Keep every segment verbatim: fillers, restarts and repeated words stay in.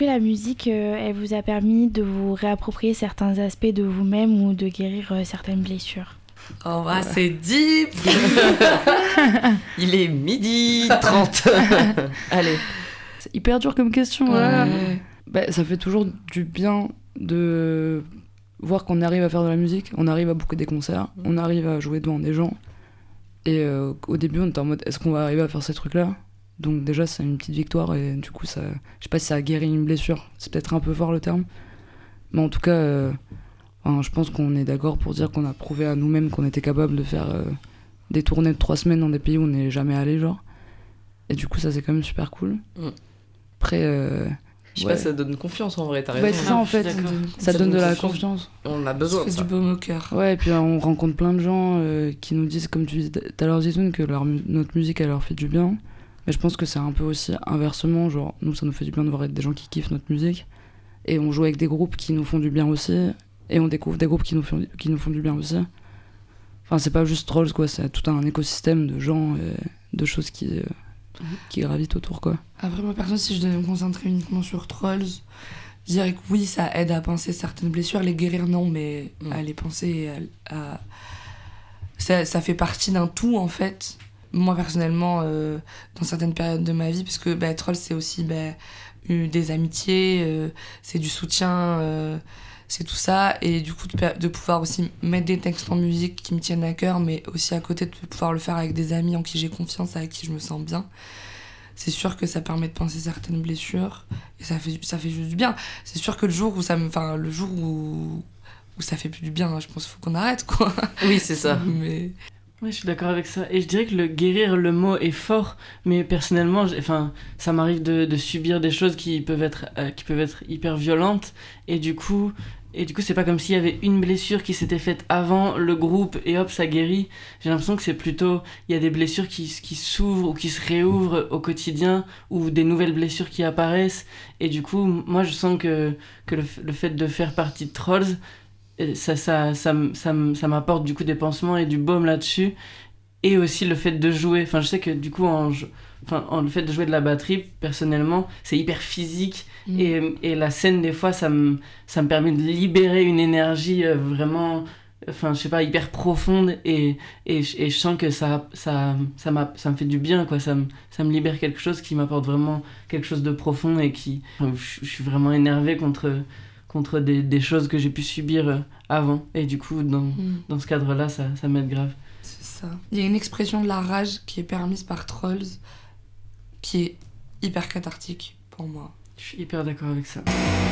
que la musique, euh, elle vous a permis de vous réapproprier certains aspects de vous-même ou de guérir euh, certaines blessures? Oh bah, c'est deep. Il est midi trente. Allez. C'est hyper dur comme question. Ouais. Voilà. Bah, ça fait toujours du bien de voir qu'on arrive à faire de la musique, on arrive à booker des concerts, on arrive à jouer devant des gens. Et euh, au début, on était en mode, est-ce qu'on va arriver à faire ces trucs-là ? Donc déjà, c'est une petite victoire et du coup, ça, je sais pas si ça a guéri une blessure. C'est peut-être un peu fort le terme. Mais en tout cas, euh, enfin, je pense qu'on est d'accord pour dire qu'on a prouvé à nous-mêmes qu'on était capable de faire euh, des tournées de trois semaines dans des pays où on n'est jamais allé, genre. Et du coup, ça, c'est quand même super cool. Mm. Après... Euh, Je sais ouais. pas, ça donne confiance en vrai, t'as raison. Ouais, c'est ça en fait, ça, ça donne de la confiance. On a besoin de ça. C'est du baume au cœur. Ouais, et puis on rencontre plein de gens euh, qui nous disent, comme tu disais tout à l'heure, Zitoun, que leur, notre musique, elle leur fait du bien. Mais je pense que c'est un peu aussi inversement, genre, nous, ça nous fait du bien de voir des gens qui kiffent notre musique. Et on joue avec des groupes qui nous font du bien aussi. Et on découvre des groupes qui nous font, qui nous font du bien aussi. Enfin, c'est pas juste Trolls, quoi, c'est tout un écosystème de gens et de choses qui... Euh, qui gravitent autour, quoi. Après, moi, perso, si je devais me concentrer uniquement sur Trolls, je dirais que oui, ça aide à penser certaines blessures, les guérir, non, mais mmh. à les penser, à... à... Ça, ça fait partie d'un tout, en fait. Moi, personnellement, euh, dans certaines périodes de ma vie, parce que bah, Trolls, c'est aussi bah, des amitiés, euh, c'est du soutien, euh, c'est tout ça, et du coup, de, de pouvoir aussi mettre des textes en musique qui me tiennent à cœur, mais aussi à côté de pouvoir le faire avec des amis en qui j'ai confiance, avec qui je me sens bien. C'est sûr que ça permet de penser certaines blessures, et ça fait, ça fait juste du bien. C'est sûr que le jour où ça me... Enfin, le jour où, où ça fait plus du bien, je pense qu'il faut qu'on arrête, quoi. Oui, c'est ça. Mais... Ouais, je suis d'accord avec ça. Et je dirais que le guérir, le mot est fort, mais personnellement, enfin, ça m'arrive de, de subir des choses qui peuvent être, euh, qui peuvent être hyper violentes, et du coup... Et du coup, c'est pas comme s'il y avait une blessure qui s'était faite avant le groupe et hop, ça guérit. J'ai l'impression que c'est plutôt... Il y a des blessures qui, qui s'ouvrent ou qui se réouvrent au quotidien ou des nouvelles blessures qui apparaissent. Et du coup, moi, je sens que, que le, le fait de faire partie de Trolls, ça, ça, ça, ça, ça m'apporte du coup des pansements et du baume là-dessus. Et aussi le fait de jouer. Enfin, je sais que du coup, en... Enfin, le fait de jouer de la batterie, personnellement, c'est hyper physique. Mmh. Et, et la scène, des fois, ça me, ça me permet de libérer une énergie euh, vraiment, enfin, je sais pas, hyper profonde. Et, et, et je sens que ça, ça, ça, m'a, ça me fait du bien, quoi. Ça me, ça me libère quelque chose qui m'apporte vraiment quelque chose de profond et qui... Enfin, je, je suis vraiment énervée contre, contre des, des choses que j'ai pu subir euh, avant. Et du coup, dans, mmh. dans ce cadre-là, ça, ça m'aide grave. C'est ça. Il y a une expression de la rage qui est permise par Trolls, qui est hyper cathartique pour moi. Je suis hyper d'accord avec ça.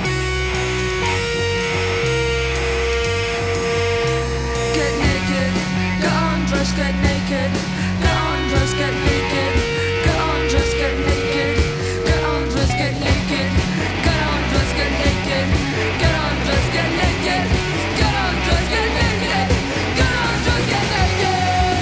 Get naked, get undressed, get naked, get undressed, get naked, get undressed, get naked, get undressed, get naked, get undressed, get naked, get undressed, get naked, get undressed, get naked, get undressed, get naked.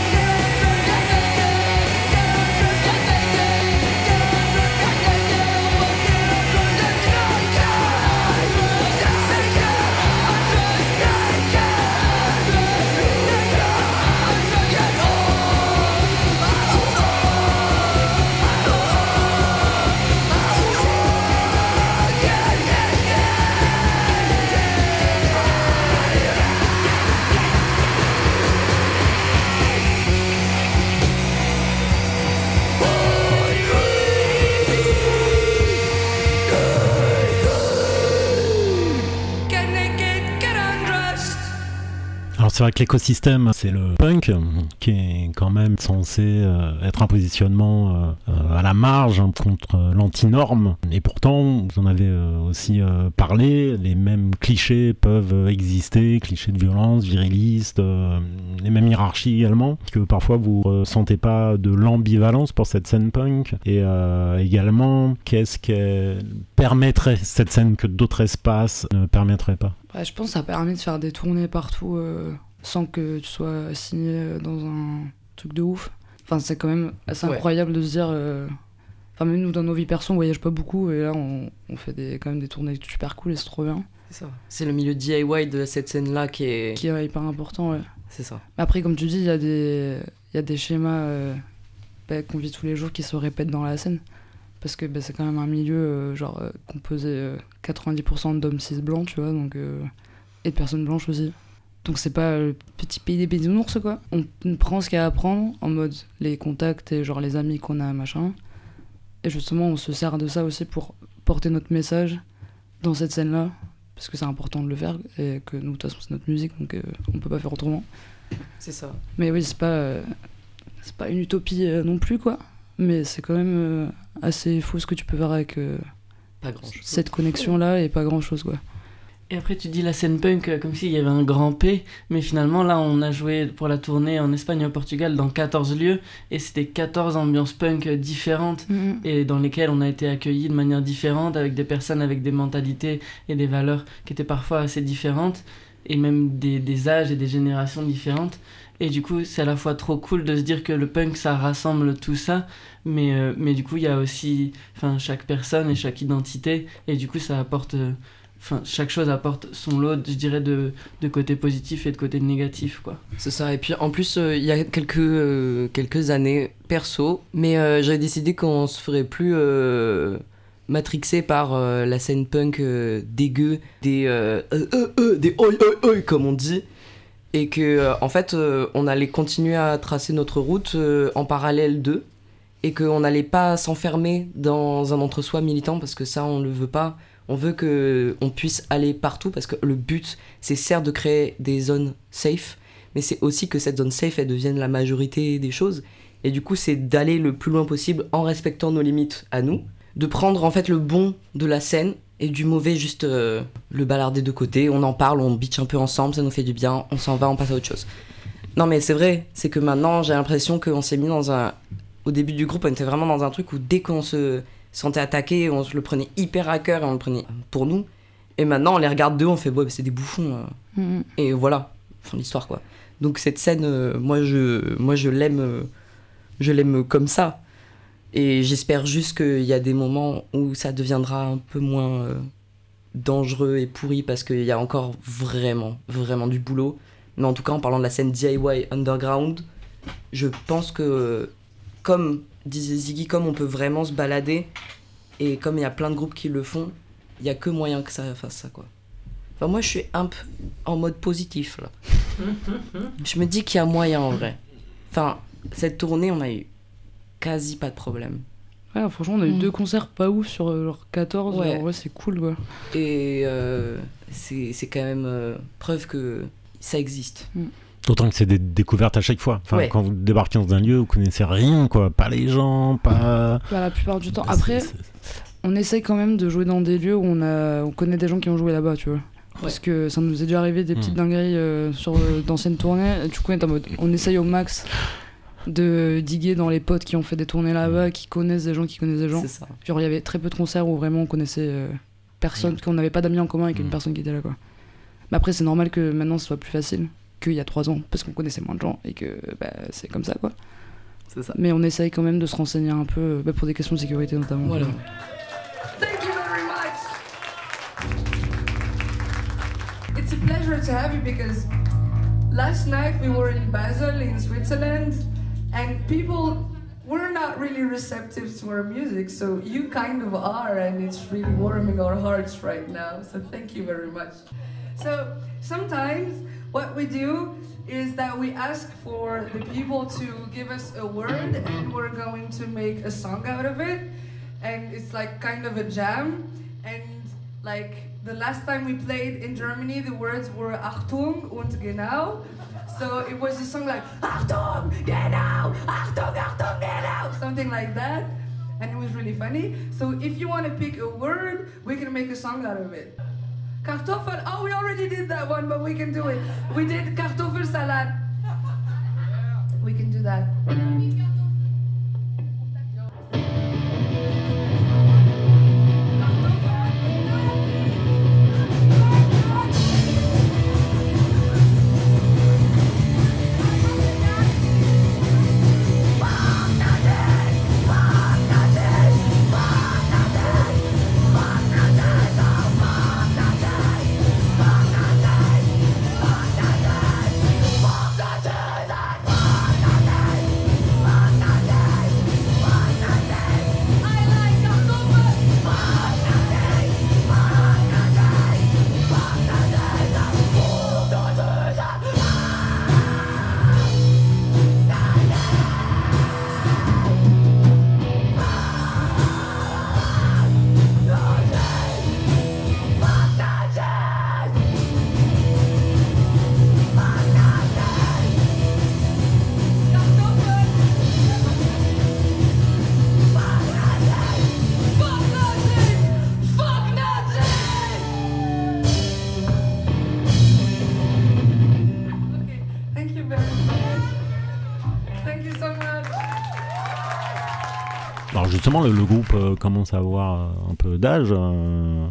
Alors c'est vrai que l'écosystème, c'est le punk, qui est quand même censé euh, être un positionnement euh, à la marge hein, contre euh, l'antinorme. Et pourtant, vous en avez euh, aussi euh, parlé, les mêmes clichés peuvent exister, clichés de violence, virilistes, euh, les mêmes hiérarchies également, que parfois vous ne ressentez pas de l'ambivalence pour cette scène punk. Et euh, également, qu'est-ce qu'elle permettrait, cette scène, que d'autres espaces ne permettraient pas? Ouais, je pense que ça permet de faire des tournées partout euh, sans que tu sois signé dans un truc de ouf. Enfin, c'est quand même assez ouais. incroyable de se dire... Euh... Enfin, même nous, dans nos vies perso, on voyage pas beaucoup et là, on, on fait des, quand même des tournées super cool et c'est trop bien. C'est ça. C'est le milieu D I Y de cette scène-là qui est... Qui est hyper important, ouais. C'est ça. Mais après, comme tu dis, il y, y a des schémas euh, bah, qu'on vit tous les jours qui se répètent dans la scène. Parce que bah, c'est quand même un milieu euh, genre, euh, composé euh, quatre-vingt-dix pour cent d'hommes cis blancs, tu vois, donc, euh, et de personnes blanches aussi. Donc c'est pas le petit pays des bisounours, quoi. On prend ce qu'il y a à apprendre, en mode les contacts et genre les amis qu'on a, machin. Et justement, on se sert de ça aussi pour porter notre message dans cette scène-là, parce que c'est important de le faire, et que nous, de toute façon, c'est notre musique, donc euh, on peut pas faire autrement. C'est ça. Mais oui, c'est pas, euh, c'est pas une utopie euh, non plus, quoi. Mais c'est quand même euh, assez fou ce que tu peux faire avec euh, Pas grand-chose. cette connexion-là et pas grand-chose, quoi. Et après, tu dis la scène punk euh, comme s'il y avait un grand P, mais finalement, là, on a joué pour la tournée en Espagne et au Portugal dans quatorze lieux, et c'était quatorze ambiances punk euh, différentes, Mm-hmm. et dans lesquelles on a été accueillis de manière différente, avec des personnes avec des mentalités et des valeurs qui étaient parfois assez différentes, et même des, des âges et des générations différentes. Et du coup, c'est à la fois trop cool de se dire que le punk, ça rassemble tout ça, mais, euh, mais du coup, il y a aussi enfin, chaque personne et chaque identité, et du coup, ça apporte... euh, Enfin, chaque chose apporte son lot, je dirais, de, de côté positif et de côté négatif, quoi. C'est ça, et puis en plus, euh, il y a quelques, euh, quelques années, perso, mais euh, j'avais décidé qu'on se ferait plus euh, matrixer par euh, la scène punk euh, dégueu, des euh, euh, euh, euh, des oi oi oi, comme on dit, et que, euh, en fait, euh, on allait continuer à tracer notre route euh, en parallèle d'eux, et qu'on n'allait pas s'enfermer dans un entre-soi militant, parce que ça, on le veut pas. On veut qu'on puisse aller partout parce que le but, c'est certes de créer des zones safe, mais c'est aussi que cette zone safe, elle devienne la majorité des choses. Et du coup, c'est d'aller le plus loin possible en respectant nos limites à nous, de prendre en fait le bon de la scène et du mauvais, juste euh, le balarder de côté. On en parle, on bitch un peu ensemble, ça nous fait du bien, on s'en va, on passe à autre chose. Non mais c'est vrai, c'est que maintenant, j'ai l'impression qu'on s'est mis dans un... Au début du groupe, on était vraiment dans un truc où dès qu'on se... sentait attaqué, on se le prenait hyper à cœur et on le prenait pour nous. Et maintenant, on les regarde d'eux, on fait, ouais, c'est des bouffons. Euh. Mm-hmm. Et voilà, fin de l'histoire, quoi. Donc cette scène, euh, moi, je, moi, je l'aime, euh, je l'aime comme ça. Et j'espère juste qu'il y a des moments où ça deviendra un peu moins euh, dangereux et pourri parce qu'il y a encore vraiment, vraiment du boulot. Mais en tout cas, en parlant de la scène D I Y underground, je pense que, comme disait Ziggy, comme on peut vraiment se balader, et comme il y a plein de groupes qui le font, il n'y a que moyen que ça fasse ça, quoi. Enfin, moi, je suis un peu en mode positif, là. Je me dis qu'il y a moyen, en vrai. Enfin, cette tournée, on a eu quasi pas de problème. Ouais, franchement, on a eu Mm. deux concerts pas ouf sur euh, genre quatorze, Ouais. genre, ouais, c'est cool, quoi. Et euh, c'est, c'est quand même euh, preuve que ça existe. D'autant que c'est des découvertes à chaque fois. Enfin, Ouais. quand vous débarquez dans un lieu, vous connaissez rien, quoi. Pas les gens, pas. Bah, la plupart du temps. C'est- Après, c'est- on essaye quand même de jouer dans des lieux où on, a... on connaît des gens qui ont joué là-bas, tu vois. Parce que ça nous est déjà arrivé des petites Mm. dingueries euh, sur euh, d'anciennes tournées. Et du coup, on est en mode, on essaye au max de diguer dans les potes qui ont fait des tournées là-bas, qui connaissent des gens qui connaissent des gens. C'est ça. Genre, il y avait très peu de concerts où vraiment on connaissait euh, personne, Rien. qu'on n'avait pas d'amis en commun avec une Mm. personne qui était là, quoi. Mais après, c'est normal que maintenant ce soit plus facile qu'il y a trois ans, parce qu'on connaissait moins de gens et que bah, c'est comme ça, quoi. C'est ça. Mais on essaye quand même de se renseigner un peu, bah, pour des questions de sécurité notamment. Voilà. Thank you very much. It's a pleasure to have you because last night we were in Basel in Switzerland and people were not really receptive to our music, so you kind of are, and it's really warming our hearts right now, so thank you very much. So sometimes what we do is that we ask for the people to give us a word and we're going to make a song out of it, and it's like kind of a jam. And like the last time we played in Germany, the words were Achtung und genau. So it was a song like Achtung, genau, Achtung, Achtung, genau, something like that. And it was really funny. So if you want to pick a word, we can make a song out of it. Kartoffel, oh, we already did that one, but we can do it. We did Kartoffelsalat. We can do that. Fuck justement, le, le groupe euh, commence à avoir euh, un peu d'âge. euh,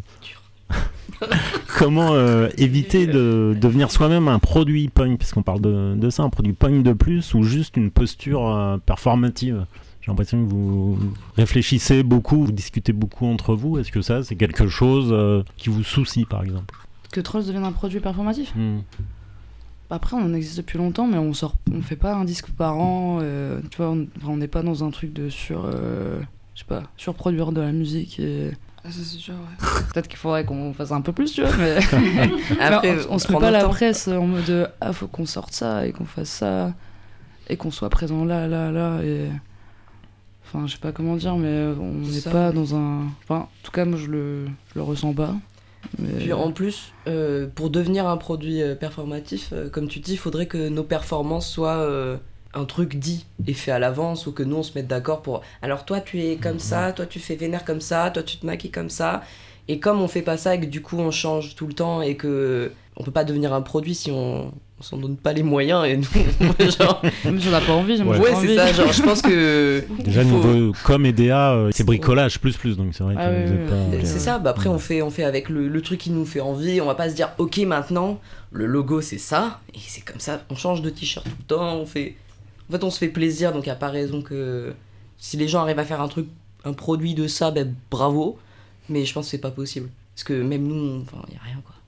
Comment euh, éviter de devenir soi-même un produit punk, puisqu'on parle de, de ça, un produit punk de plus, ou juste une posture euh, performative? J'ai l'impression que vous réfléchissez beaucoup, vous discutez beaucoup entre vous. Est-ce que ça, c'est quelque chose euh, qui vous soucie, par exemple? Que Trolls devienne un produit performatif. Hmm. Après, on en existe depuis longtemps, mais on sort, on fait pas un disque par an. euh, tu vois, on on n'est pas dans un truc de sur, euh, je sais pas, surproduire de la musique. Et... Ah, ça, c'est sûr, ouais. Peut-être qu'il faudrait qu'on fasse un peu plus, tu vois, mais, Après, mais on, on se met prendre pas le la temps. presse en mode euh, ah faut qu'on sorte ça et qu'on fasse ça et qu'on soit présent là, là, là et enfin je sais pas comment dire, mais on n'est Ça. pas dans un, enfin en tout cas moi je le, je le ressens pas. Mais... Puis en plus, euh, pour devenir un produit euh, performatif, euh, comme tu dis, il faudrait que nos performances soient euh, un truc dit et fait à l'avance, ou que nous on se mette d'accord pour. Alors toi tu es comme ça, toi tu fais vénère comme ça, toi tu te maquilles comme ça. Et comme on fait pas ça et que du coup on change tout le temps et que on peut pas devenir un produit si on, on s'en donne pas les moyens et nous, genre. Même si on n'a pas envie, moi, Ouais. j'ai Ouais, pas c'est envie. ça, genre je pense que. Déjà, il faut- niveau com et D A, euh, c'est bricolage plus plus, donc c'est vrai que Ah oui, vous oui, êtes oui. pas... Ok, C'est ouais. ça, bah après on fait, on fait avec le, le truc qui nous fait envie, on va pas se dire ok maintenant le logo c'est ça, et c'est comme ça, on change de t-shirt tout le temps, on fait... En fait on se fait plaisir, donc y a pas raison que... Si les gens arrivent à faire un truc, un produit de ça, ben bravo, mais je pense que c'est pas possible. Parce que même nous, on- enfin y a rien quoi.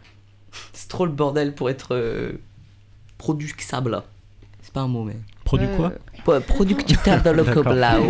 C'est trop le bordel pour être euh, produxable. C'est pas un mot mais... Produit Ouais, quoi? Pas productable dans le D'accord. coblao.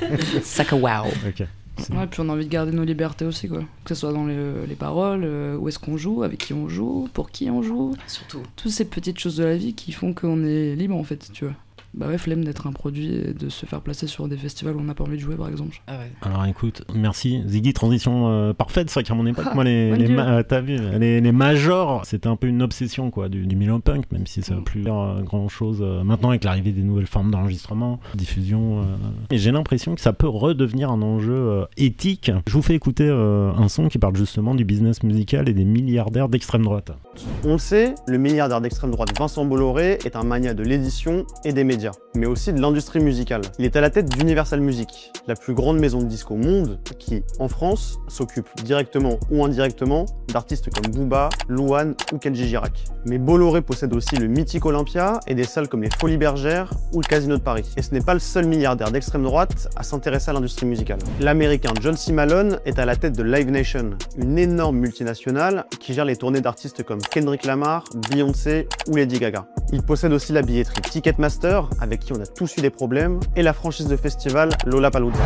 Saka wow. Ok. Ouais, puis on a envie de garder nos libertés aussi, quoi. Que ce soit dans les, les paroles, euh, où est-ce qu'on joue, avec qui on joue, pour qui on joue. Surtout. Toutes ces petites choses de la vie qui font qu'on est libre, en fait, tu vois. Bah ouais, flemme d'être un produit et de se faire placer sur des festivals où on n'a pas envie de jouer, par exemple. Ah ouais. Alors écoute, merci Ziggy, transition euh, parfaite, c'est vrai qu'à mon époque, Ah, moi les, mon les Dieu. ma- euh, t'as vu, les, les majors, c'était un peu une obsession quoi, du, du milieu punk, même si ça Mm. veut plus dire euh, grand chose maintenant avec l'arrivée des nouvelles formes d'enregistrement, diffusion. Euh... Et j'ai l'impression que ça peut redevenir un enjeu euh, éthique. Je vous fais écouter euh, un son qui parle justement du business musical et des milliardaires d'extrême droite. On le sait, le milliardaire d'extrême droite Vincent Bolloré est un mania de l'édition et des médias, mais aussi de l'industrie musicale. Il est à la tête d'Universal Music, la plus grande maison de disques au monde, qui, en France, s'occupe directement ou indirectement d'artistes comme Booba, Louane ou Kenji Girac. Mais Bolloré possède aussi le mythique Olympia et des salles comme les Folies Bergères ou le Casino de Paris. Et ce n'est pas le seul milliardaire d'extrême droite à s'intéresser à l'industrie musicale. L'américain John C. Malone est à la tête de Live Nation, une énorme multinationale qui gère les tournées d'artistes comme Kendrick Lamar, Beyoncé ou Lady Gaga. Il possède aussi la billetterie Ticketmaster, avec qui on a tous eu des problèmes, et la franchise de festival Lollapalooza.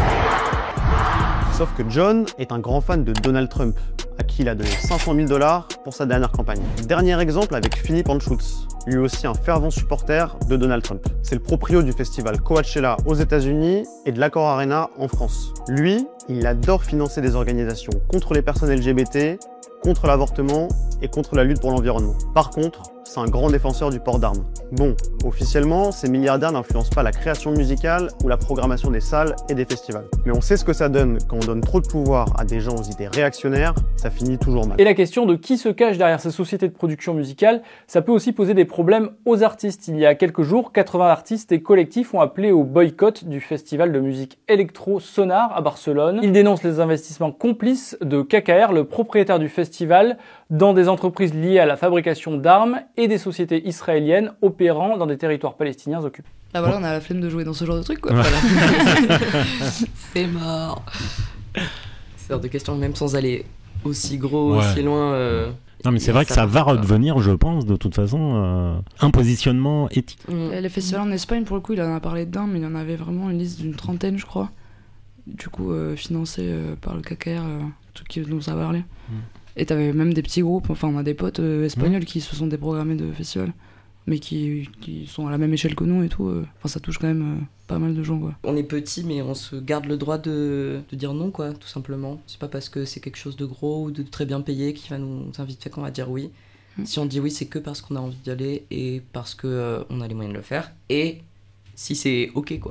Sauf que John est un grand fan de Donald Trump, à qui il a donné cinq cent mille dollars pour sa dernière campagne. Dernier exemple avec Philippe Anschutz, lui aussi un fervent supporter de Donald Trump. C'est le proprio du festival Coachella aux États-Unis et de l'Accor Arena en France. Lui, il adore financer des organisations contre les personnes L G B T, contre l'avortement et contre la lutte pour l'environnement. Par contre, c'est un grand défenseur du port d'armes. Bon, officiellement, ces milliardaires n'influencent pas la création musicale ou la programmation des salles et des festivals. Mais on sait ce que ça donne quand on donne trop de pouvoir à des gens aux idées réactionnaires, ça finit toujours mal. Et la question de qui se cache derrière ces sociétés de production musicale, ça peut aussi poser des problèmes aux artistes. Il y a quelques jours, quatre-vingts artistes et collectifs ont appelé au boycott du festival de musique électro Sonar à Barcelone. Ils dénoncent les investissements complices de K K R, le propriétaire du festival, dans des entreprises liées à la fabrication d'armes et des sociétés israéliennes opérant dans des territoires palestiniens occupés. Bah voilà, on a la flemme de jouer dans ce genre de truc, quoi. Ouais. Voilà. C'est mort. C'est hors de question, même sans aller aussi gros, Ouais. aussi loin. euh, Non mais c'est vrai que ça va marche pas. redevenir, je pense, de toute façon, euh, un positionnement éthique. Mm. Les festivals en Espagne, pour le coup, il en a parlé d'un, mais il y en avait vraiment une liste d'une trentaine, je crois. Du coup, euh, financé euh, par le K K R, euh, tout qui nous a parlé. Mm. Et t'avais même des petits groupes, enfin, on a des potes euh, espagnols qui se sont déprogrammés de festivals, mais qui, qui sont à la même échelle que nous et tout. euh. Enfin, ça touche quand même euh, pas mal de gens, quoi. On est petit, mais on se garde le droit de, de dire non, quoi, tout simplement. C'est pas parce que c'est quelque chose de gros ou de très bien payé qui va nous inviter qu'on va dire oui. Mm. Si on dit oui, c'est que parce qu'on a envie d'y aller et parce que euh, on a les moyens de le faire. Et si c'est ok, quoi.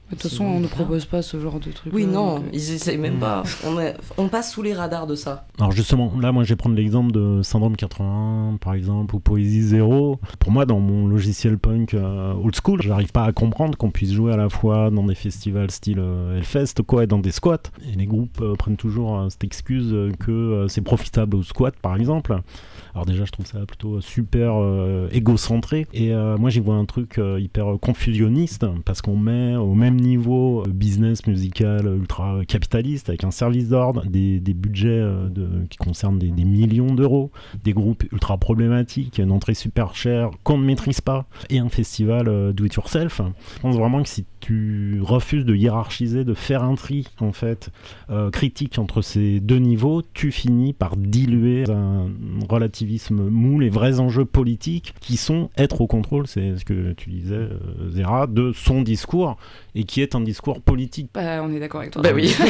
De toute façon, on ne propose pas ce genre de truc. Oui, là, non, donc, euh... ils essayent même pas. On, est... on passe sous les radars de ça. Alors justement, là, moi, je vais prendre l'exemple de Syndrome quatre-vingt-un, par exemple, ou Poésie Zéro. Pour moi, dans mon logiciel punk euh, old school, j'arrive pas à comprendre qu'on puisse jouer à la fois dans des festivals style euh, Hellfest, quoi, et dans des squats. Et les groupes euh, prennent toujours euh, cette excuse euh, que euh, c'est profitable au squat, par exemple. Alors déjà, je trouve ça plutôt super euh, égocentré. Et euh, moi, j'y vois un truc euh, hyper confusionniste, parce qu'on met au même niveau euh, business musical ultra capitaliste, avec un service d'ordre, des, des budgets euh, de, qui concernent des, des millions d'euros, des groupes ultra problématiques, une entrée super chère qu'on ne maîtrise pas, et un festival euh, do it yourself. Je pense vraiment que si tu refuses de hiérarchiser, de faire un tri en fait euh, critique entre ces deux niveaux, tu finis par diluer un relativisme mou les vrais enjeux politiques qui sont être au contrôle, c'est ce que tu disais euh, Zéra, de son discours, et qui est un discours politique. Bah, on est d'accord avec toi. Bah oui.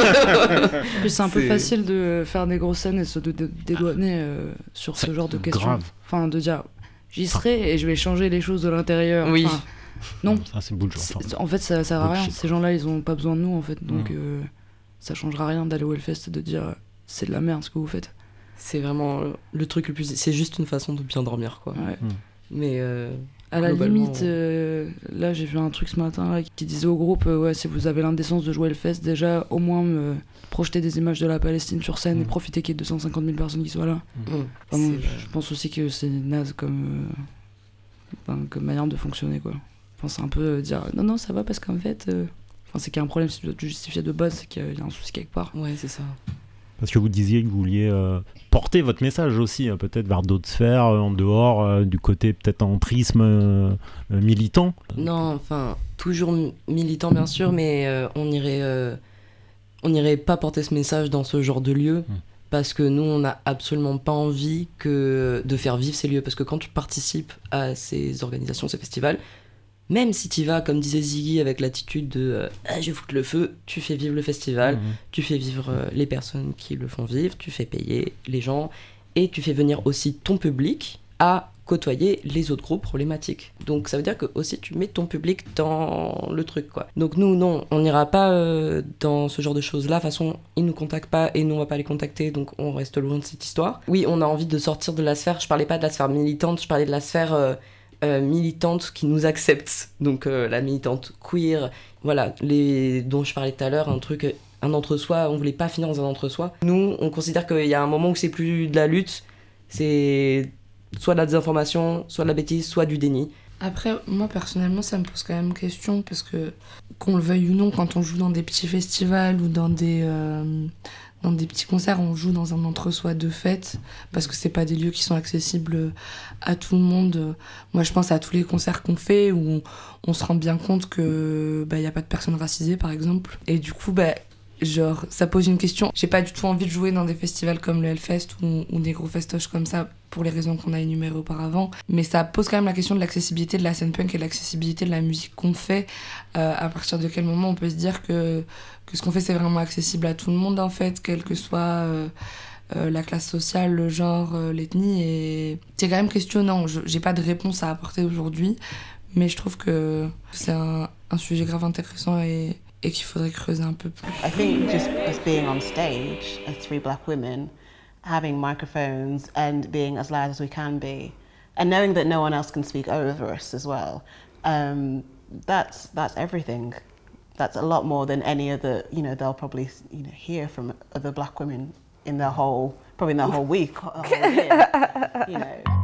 Puis c'est un peu C'est... facile de faire des grosses scènes et se de, de, dédouaner euh, sur ce genre de questions. Grave. Enfin, de dire j'y serai et je vais changer les choses de l'intérieur. Oui. Enfin, non. Ça, c'est bullshit. C'est, en fait, ça sert à rien. Bullshit. Ces gens-là, ils ont pas besoin de nous, en fait. Donc, Mmh. euh, ça changera rien d'aller au Hellfest et de dire c'est de la merde ce que vous faites. C'est vraiment le truc le plus... C'est juste une façon de bien dormir, quoi. Ouais. Mmh. Mais... Euh... À la Globalement, limite, euh, là j'ai vu un truc ce matin là, qui disait au groupe euh, ouais, si vous avez l'indécence de jouer le fest, déjà au moins me projeter des images de la Palestine sur scène Mm. et profiter qu'il y ait deux cent cinquante mille personnes qui soient là. Mmh. Enfin, C'est, bon, euh, je pense aussi que c'est naze comme, euh, enfin, comme manière de fonctionner quoi. Enfin, c'est un peu euh, dire non, non, ça va parce qu'en fait, euh, enfin, c'est qu'il y a un problème, si tu dois te justifier de base, c'est qu'il y a, il y a un souci quelque part. Ouais, c'est ça. Parce que vous disiez que vous vouliez euh, porter votre message aussi, euh, peut-être vers d'autres sphères, euh, en dehors euh, du côté peut-être entrisme euh, euh, militant. Non, enfin, toujours mi- militant, bien sûr, mais euh, on irait... Euh... On n'irait pas porter ce message dans ce genre de lieu, Mmh. parce que nous, on n'a absolument pas envie que de faire vivre ces lieux. Parce que quand tu participes à ces organisations, ces festivals, même si tu vas, comme disait Ziggy, avec l'attitude de euh, ah, je vais foutre le feu, tu fais vivre le festival, Mmh. tu fais vivre euh, les personnes qui le font vivre, tu fais payer les gens, et tu fais venir aussi ton public à côtoyer les autres groupes problématiques. Donc ça veut dire que aussi tu mets ton public dans le truc, quoi. Donc nous, non, on n'ira pas euh, dans ce genre de choses-là. De toute façon, ils nous contactent pas et nous, on va pas les contacter, donc on reste loin de cette histoire. Oui, on a envie de sortir de la sphère, je parlais pas de la sphère militante, je parlais de la sphère euh, euh, militante qui nous accepte. Donc euh, la militante queer, voilà, les dont je parlais tout à l'heure, un truc... un entre-soi, on voulait pas finir dans un entre-soi. Nous, on considère qu'il y a un moment où c'est plus de la lutte, c'est soit de la désinformation, soit de la bêtise, soit du déni. Après, moi personnellement, ça me pose quand même question parce que, qu'on le veuille ou non, quand on joue dans des petits festivals ou dans des, euh, dans des petits concerts, on joue dans un entre-soi de fête parce que c'est pas des lieux qui sont accessibles à tout le monde. Moi, je pense à tous les concerts qu'on fait où on, on se rend bien compte que bah, y a pas de personnes racisées, par exemple. Et du coup, bah, genre, ça pose une question. J'ai pas du tout envie de jouer dans des festivals comme le Hellfest ou, ou des gros festoches comme ça pour les raisons qu'on a énumérées auparavant. Mais ça pose quand même la question de l'accessibilité de la scène punk et de l'accessibilité de la musique qu'on fait. Euh, à partir de quel moment on peut se dire que, que ce qu'on fait c'est vraiment accessible à tout le monde en fait, quelle que soit euh, euh, la classe sociale, le genre, euh, l'ethnie. Et c'est quand même questionnant. Je, j'ai pas de réponse à apporter aujourd'hui, mais je trouve que c'est un, un sujet grave intéressant et et qu'il faudrait creuser un peu plus. I think just as being on stage as three black women, having microphones and being as loud as we can be, and knowing that no one else can speak over us as well, um, that's that's everything. That's a lot more than any other, you know, they'll probably, you know, hear from other black women in their whole, probably in their whole week, a whole year, you know.